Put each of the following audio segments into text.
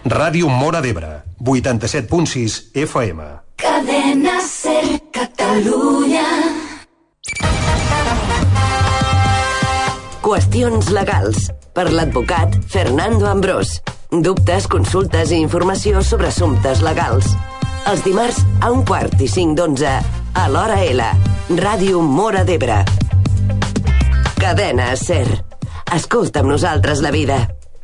Ràdio Móra d'Ebre, 87.6 FM. Cadena Ser Catalunya. Qüestions legals, per l'advocat Fernando Ambrós. Dubtes, consultes i informació sobre assumptes legals. Els dimarts a 1:45 a l'Hora L. Ràdio Móra d'Ebre. Cadena Ser. Escolta amb nosaltres la vida.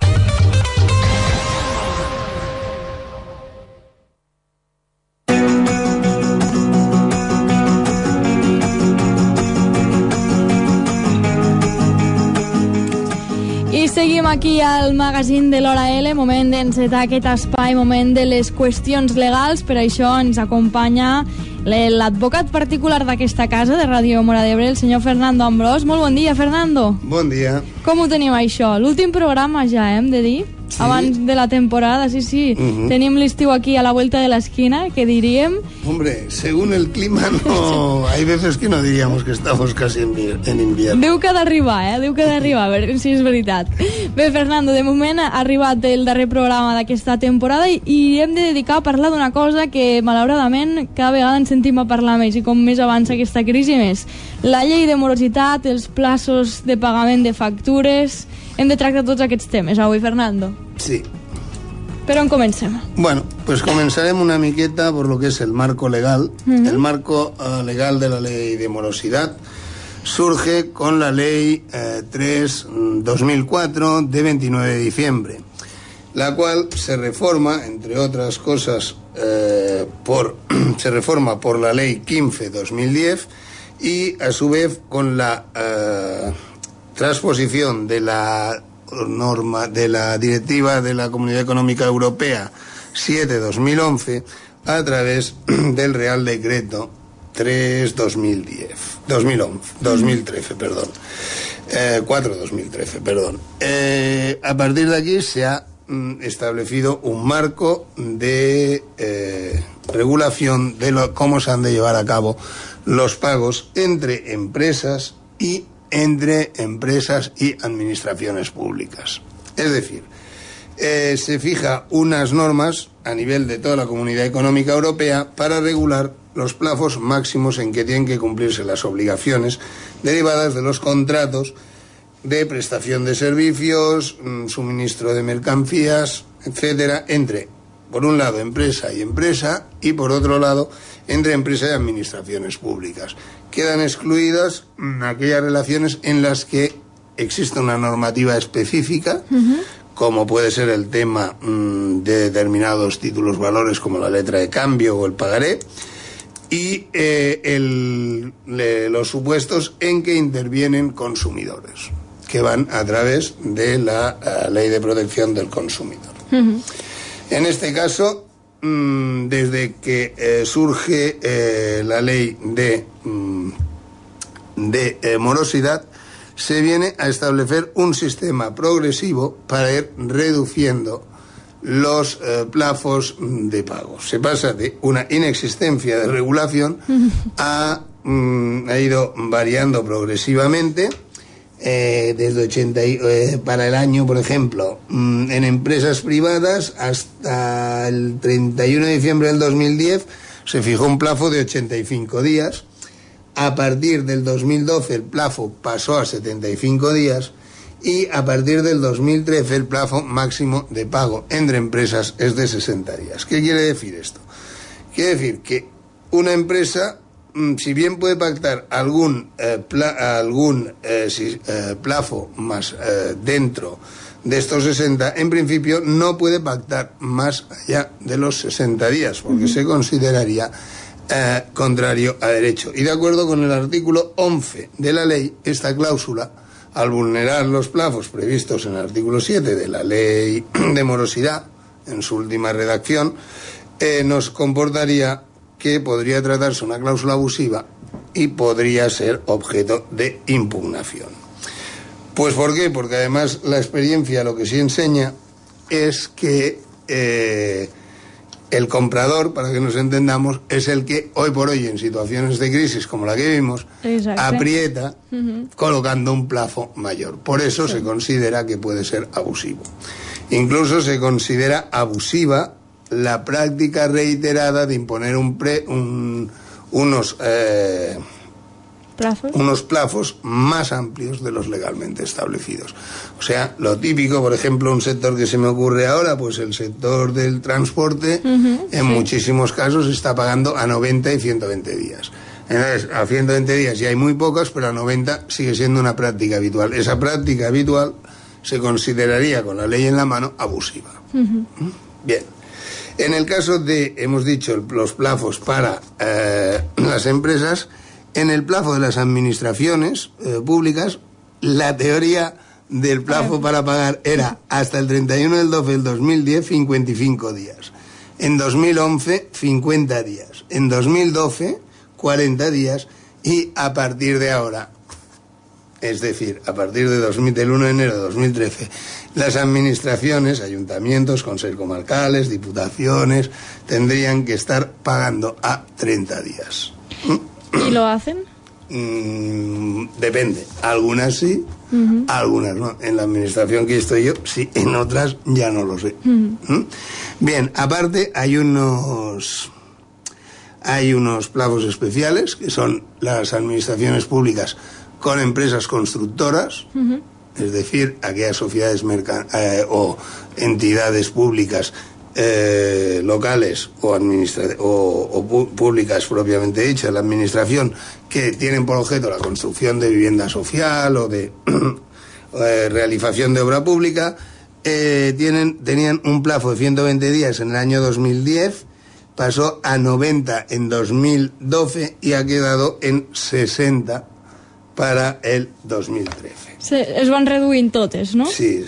I seguim aquí al magazín de l'Hora L, moment d'encetar aquest espai, moment de les qüestions legals. Per això ens acompanya l'advocat particular d'aquesta casa, de Ràdio Móra d'Ebre, el senyor Fernando Ambrós. Molt bon dia, Fernando. Bon dia. Com ho tenim, això? L'últim programa ja, hem de dir? Sí. Abans de la temporada, sí. Tenim l'estiu aquí a la vuelta de la esquina, que diríem... Hombre, según el clima, no... Hay veces que no diríamos que estamos casi en invierno. Diu que ha d'arribar, Diu que ha d'arribar, a veure si és veritat. Bé, Fernando, de moment ha arribat el darrer programa d'aquesta temporada i hem de dedicar a parlar d'una cosa que, malauradament, cada vegada ens sentim a parlar més, i com més avança aquesta crisi més. La llei de morositat, els plaços de pagament de factures... Hem de tractar tots aquests temes avui, Fernando. Sí. Per on comencem? Bueno, pues comenzaremos una miqueta por lo que es el marco legal. El marco legal de la ley de morosidad surge con la ley 3/2004 de 29 de diciembre, la cual se reforma, entre otras cosas, se reforma por la ley 15/2010 y a su vez con la transposición de la norma de la directiva de la Comunidad Económica Europea 7/2011 a través del Real Decreto 4/2013, perdón. A partir de aquí se ha establecido un marco de regulación de cómo se han de llevar a cabo los pagos entre empresas y administraciones públicas. Es decir, se fija unas normas a nivel de toda la Comunidad Económica Europea para regular los plazos máximos en que tienen que cumplirse las obligaciones derivadas de los contratos de prestación de servicios, suministro de mercancías, etcétera, entre, por un lado, empresa y empresa, y por otro lado, entre empresa y administraciones públicas. Quedan excluidas aquellas relaciones en las que existe una normativa específica, como puede ser el tema de determinados títulos valores como la letra de cambio o el pagaré, y los supuestos en que intervienen consumidores, que van a través de la Ley de Protección del Consumidor. En este caso, desde que surge la ley de morosidad, se viene a establecer un sistema progresivo para ir reduciendo los plazos de pago. Se pasa de una inexistencia de regulación ha ido variando progresivamente. Para el año, por ejemplo, en empresas privadas, hasta el 31 de diciembre del 2010 se fijó un plazo de 85 días. A partir del 2012 el plazo pasó a 75 días y a partir del 2013 el plazo máximo de pago entre empresas es de 60 días. ¿Qué quiere decir esto? Quiere decir que una empresa, si bien puede pactar algún plazo más dentro de estos 60, en principio no puede pactar más allá de los 60 días, porque se consideraría contrario a derecho. Y de acuerdo con el artículo 11 de la ley, esta cláusula, al vulnerar los plazos previstos en el artículo 7 de la ley de morosidad, en su última redacción, nos comportaría que podría tratarse una cláusula abusiva y podría ser objeto de impugnación. Pues ¿por qué? Porque además la experiencia lo que sí enseña es que El comprador, para que nos entendamos, es el que hoy por hoy, en situaciones de crisis como la que vivimos, aprieta colocando un plazo mayor. Por eso se considera que puede ser abusivo. Incluso se considera abusiva la práctica reiterada de imponer unos plazos más amplios de los legalmente establecidos. O sea, lo típico, por ejemplo, un sector que se me ocurre ahora, pues el sector del transporte, en muchísimos casos está pagando a 90 y 120 días. Entonces, a 120 días ya hay muy pocos, pero a 90 sigue siendo una práctica habitual. Esa práctica habitual se consideraría, con la ley en la mano, abusiva. Bien. En el caso de, hemos dicho, los plazos para las empresas, en el plazo de las administraciones públicas, la teoría del plazo para pagar era hasta el 31 del 12 del 2010, 55 días. En 2011, 50 días. En 2012, 40 días. Y a partir de ahora, es decir, a partir del 1 de enero de 2013, las administraciones, ayuntamientos, consejos comarcales, diputaciones, tendrían que estar pagando a 30 días. ¿Y lo hacen? Depende. Algunas sí, algunas no. En la administración que estoy yo, sí. En otras ya no lo sé. Bien, aparte hay unos plazos especiales, que son las administraciones públicas con empresas constructoras, es decir, aquellas sociedades o entidades públicas locales o públicas propiamente dichas, la administración, que tienen por objeto la construcción de vivienda social o de realización de obra pública, tenían un plazo de 120 días en el año 2010, pasó a 90 en 2012 y ha quedado en 60 para el 2013. Es van reduint totes, no? Sí.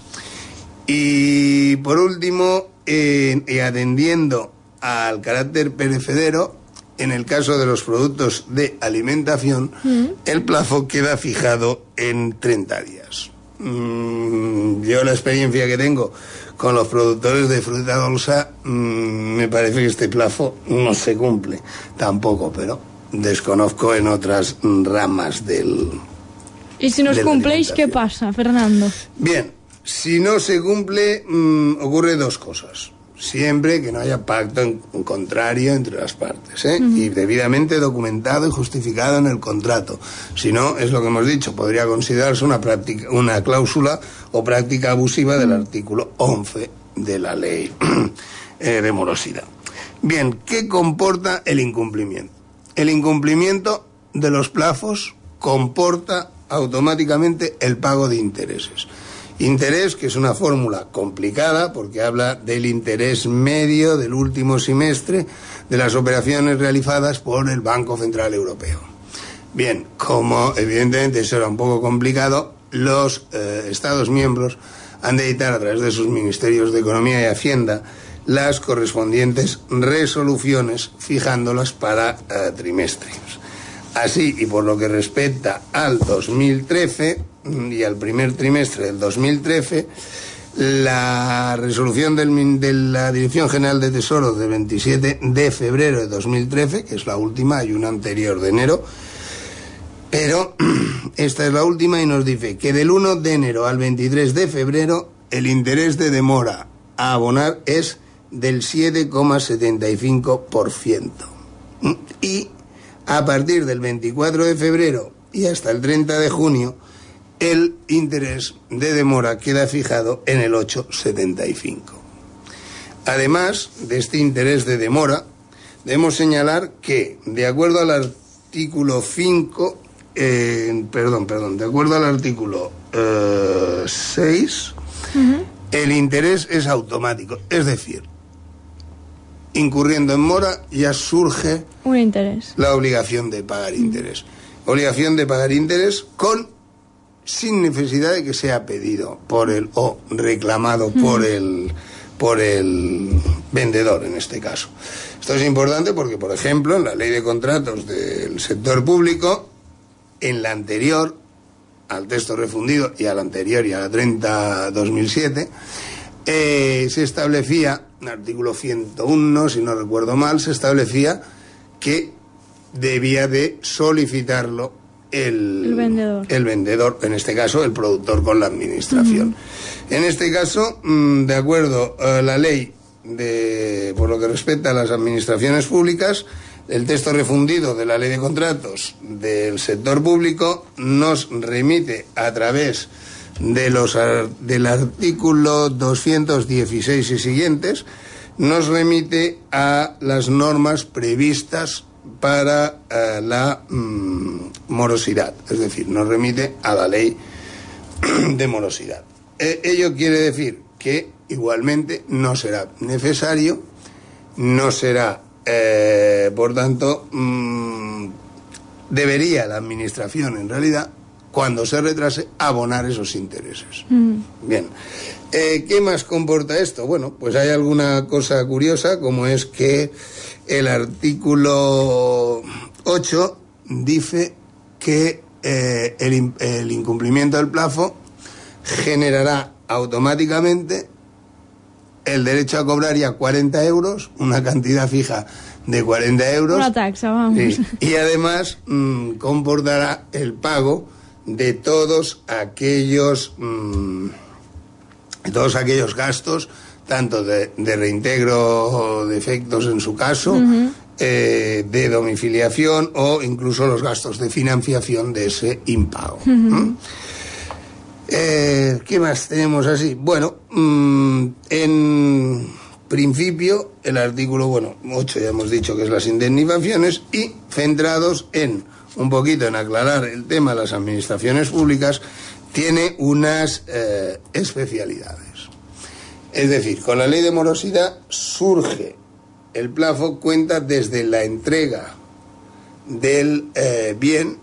Y por último, y atendiendo al carácter perecedero, en el caso de los productos de alimentación, el plazo queda fijado en 30 días. Yo la experiencia que tengo con los productores de fruta dulce, me parece que este plazo no se cumple tampoco, pero desconozco en otras ramas del... ¿Y si no es cumpleix, qué pasa, Fernando? Bien, si no se cumple, ocurre dos cosas. Siempre que no haya pacto en contrario entre las partes, y debidamente documentado y justificado en el contrato. Si no, es lo que hemos dicho, podría considerarse una cláusula o práctica abusiva del artículo 11 de la ley de morosidad. Bien, ¿qué comporta el incumplimiento? El incumplimiento de los plazos comporta automáticamente el pago de intereses. Interés, que es una fórmula complicada porque habla del interés medio del último semestre de las operaciones realizadas por el Banco Central Europeo. Bien, como evidentemente eso era un poco complicado, los Estados miembros han de editar a través de sus ministerios de Economía y Hacienda las correspondientes resoluciones, fijándolas para trimestres. Así, y por lo que respecta al 2013 y al primer trimestre del 2013, la resolución de la Dirección General de Tesoro de 27 de febrero de 2013, que es la última, hay una anterior de enero, pero esta es la última y nos dice que del 1 de enero al 23 de febrero el interés de demora a abonar es del 7,75%. Y a partir del 24 de febrero y hasta el 30 de junio, el interés de demora queda fijado en el 8,75. Además de este interés de demora, debemos señalar que, de acuerdo al artículo 5, de acuerdo al artículo 6, el interés es automático, es decir, incurriendo en mora ya surge un interés, la obligación de pagar interés. Obligación de pagar interés sin necesidad de que sea pedido por el o reclamado por el vendedor en este caso. Esto es importante porque, por ejemplo, en la ley de contratos del sector público, en la anterior al texto refundido y a la anterior y a la 30/2007, se establecía, en el artículo 101, si no recuerdo mal, se establecía que debía de solicitarlo el vendedor, en este caso el productor con la administración. En este caso, de acuerdo a la ley por lo que respecta a las administraciones públicas, el texto refundido de la ley de contratos del sector público nos remite a través del artículo 216 y siguientes, nos remite a las normas previstas para la morosidad, es decir, nos remite a la ley de morosidad. Ello quiere decir que igualmente no será necesario, no será, por tanto, debería la administración en realidad, cuando se retrase, abonar esos intereses. Bien. ¿Qué más comporta esto? Bueno, pues hay alguna cosa curiosa, como es que el artículo 8 dice que el incumplimiento del plazo generará automáticamente el derecho a cobrar ya 40 euros, una cantidad fija de 40 euros. Una taxa, vamos. Sí, y además comportará el pago de todos aquellos gastos, tanto de reintegro de efectos en su caso, de domiciliación o incluso los gastos de financiación de ese impago. ¿Qué más tenemos así? Bueno, en principio el artículo 8 ya hemos dicho que es las indemnizaciones, y centrados un poquito en aclarar el tema de las administraciones públicas, tiene unas especialidades. Es decir, con la ley de morosidad surge el plazo, cuenta desde la entrega del bien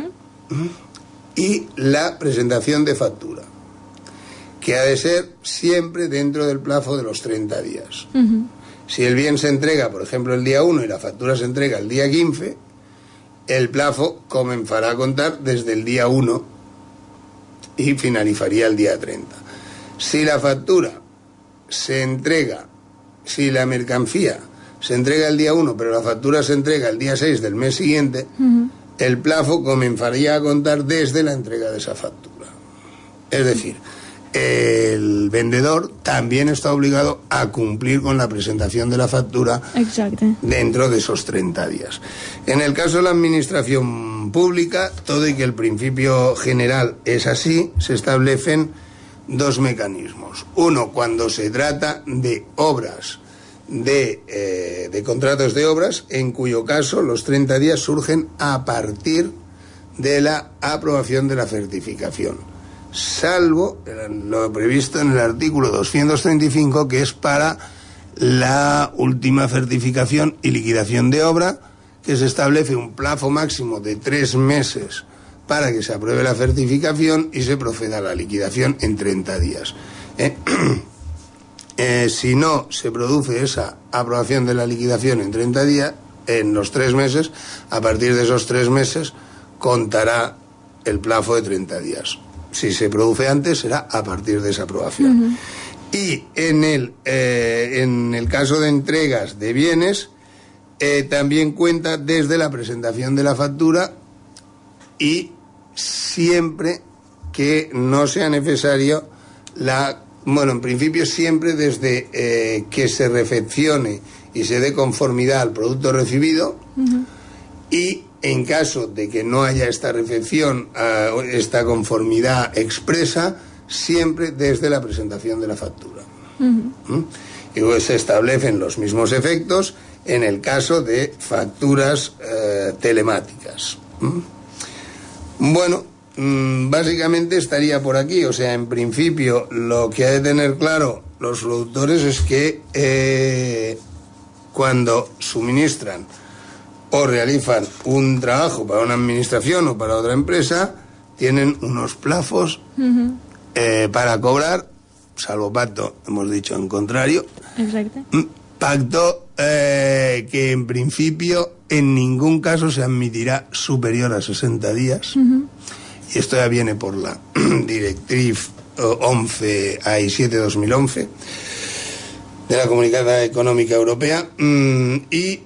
y la presentación de factura, que ha de ser siempre dentro del plazo de los 30 días. Si el bien se entrega, por ejemplo, el día 1 y la factura se entrega el día 15, el plazo comenzará a contar desde el día 1 y finalizaría el día 30. Si la factura se entrega, si la mercancía se entrega el día 1, pero la factura se entrega el día 6 del mes siguiente, el plazo comenzaría a contar desde la entrega de esa factura. Es decir, el vendedor también está obligado a cumplir con la presentación de la factura. Exacte. Dentro de esos 30 días. En el caso de la administración pública, todo y que el principio general es así, se establecen dos mecanismos. Uno, cuando se trata de obras, de contratos de obras, en cuyo caso los 30 días surgen a partir de la aprobación de la certificación, salvo lo previsto en el artículo 235, que es para la última certificación y liquidación de obra, que se establece un plazo máximo de 3 meses para que se apruebe la certificación y se proceda a la liquidación en 30 días. Si no se produce esa aprobación de la liquidación en 30 días, en los 3 meses, a partir de esos 3 meses contará el plazo de 30 días. Si se produce antes, será a partir de esa aprobación. Y en el caso de entregas de bienes, también cuenta desde la presentación de la factura, y siempre que no sea necesario en principio siempre desde que se recepcione y se dé conformidad al producto recibido, y en caso de que no haya esta recepción, esta conformidad expresa, siempre desde la presentación de la factura. Y pues se establecen los mismos efectos en el caso de facturas telemáticas. Bueno, básicamente estaría por aquí. O sea, en principio lo que ha de tener claro los productores es que cuando suministran o realizan un trabajo para una administración o para otra empresa, tienen unos plazos para cobrar, salvo pacto, hemos dicho en contrario. Exacto. Pacto que en principio en ningún caso se admitirá superior a 60 días. Y esto ya viene por la directriz 7/2011 de la Comunidad Económica Europea, y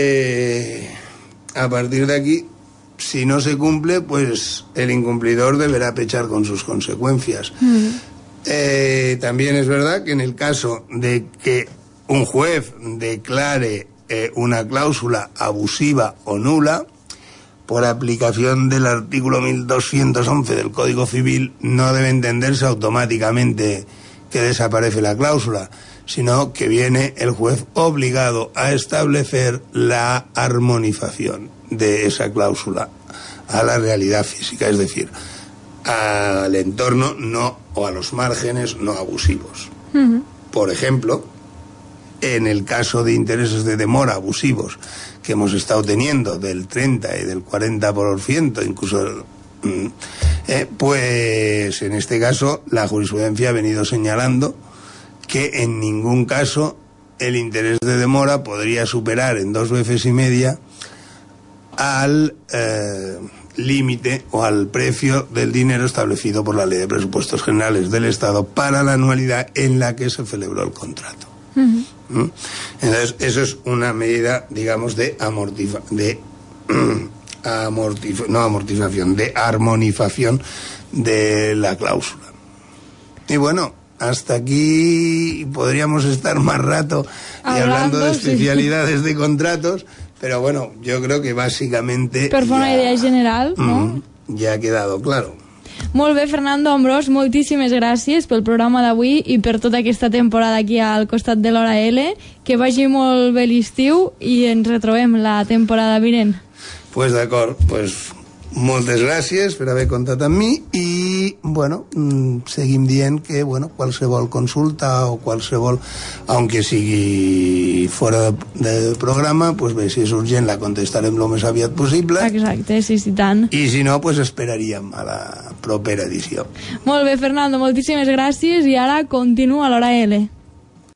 a partir de aquí, si no se cumple, pues el incumplidor deberá pechar con sus consecuencias. También es verdad que en el caso de que un juez declare una cláusula abusiva o nula, por aplicación del artículo 1211 del Código Civil, no debe entenderse automáticamente que desaparece la cláusula, sino que viene el juez obligado a establecer la armonización de esa cláusula a la realidad física, es decir, al entorno no, o a los márgenes no abusivos. Por ejemplo, en el caso de intereses de demora abusivos que hemos estado teniendo del 30 y del 40%, incluso, pues en este caso la jurisprudencia ha venido señalando que en ningún caso el interés de demora podría superar en 2 veces y media al límite o al precio del dinero establecido por la Ley de Presupuestos Generales del Estado para la anualidad en la que se celebró el contrato. Entonces, eso es una medida, digamos, de armonización de la cláusula. Y bueno, hasta aquí podríamos estar más rato hablando de especialidades de contratos, pero bueno, yo creo que básicamente per fer una idea general, no? Ja ha quedado claro. Molt bé, Fernando Ambrós, moltíssimes gràcies pel programa d'avui i per tota aquesta temporada aquí al costat de l'Hora L. Que vagi molt bé l'estiu i ens retrobem la temporada vinent. Pues d'acord, pues moltes gràcies per haver comptat amb mi i, bueno, seguim dient que, bueno, qualsevol consulta o qualsevol, aunque sigui fora de programa, pues bé, si és urgent la contestarem lo més aviat possible. Exacte, sí, tant. I si no, pues esperaríem a la propera edició. Molt bé, Fernando, moltíssimes gràcies i ara continua l'Hora L.